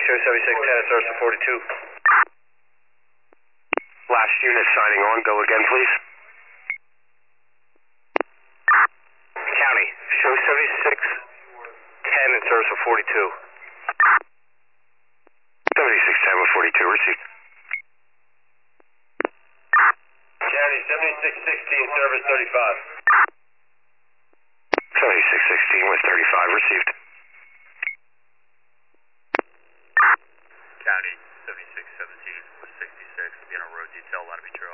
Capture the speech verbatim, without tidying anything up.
show seventy-six ten at Ursa forty-two. Last unit signing on. Go again, please. County, show seventy-six ten at Ursa forty-two. seventy-six ten with forty-two, received. County, seventy-six sixteen, service thirty-five. seventy-six sixteen with thirty-five, received. County, seventy-six seventeen with sixty-six, will be on a road detail, line of be true.